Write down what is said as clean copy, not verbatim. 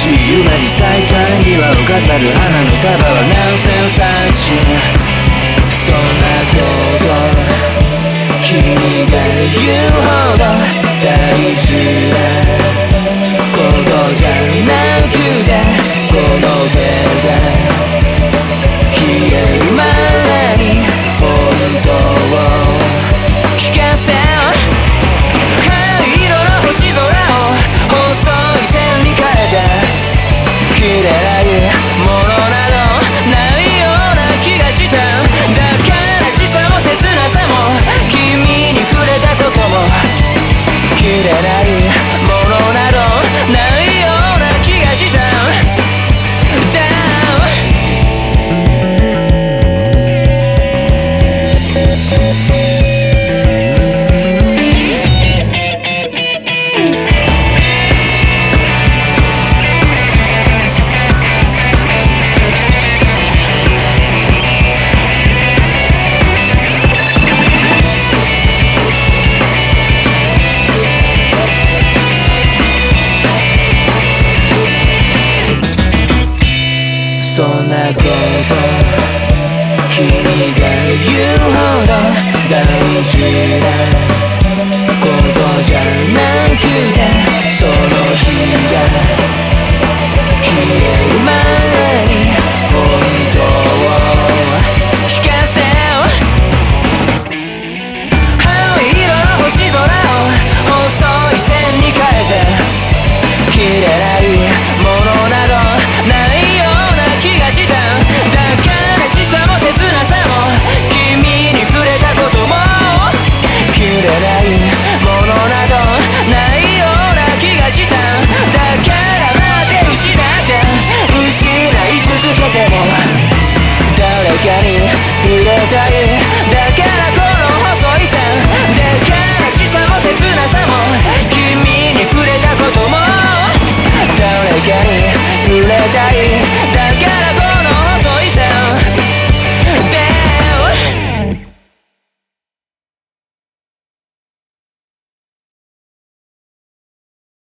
しい夢に咲いた庭を飾る花の束はナンセンス安心。そんなこと君が言うほど大事なことじゃなくて、この手が消える前に本当を聞かせて。灰色の星空を細い線に変えて、切れないものなどないような気がした。だから悲しさも切なさも君に触れたことも、切れないものなどないような気がした。そんなこと君が言うほど大事なことじゃなくて、その日が消える前に本当を聞かせてよ。灰色の星空を細い線に変えて、切れないものなどない気がした。だから悲しさも切なさも君に触れたことも、切れないものなどないような気がした。だから待って失って失い続けても、誰かに触れたい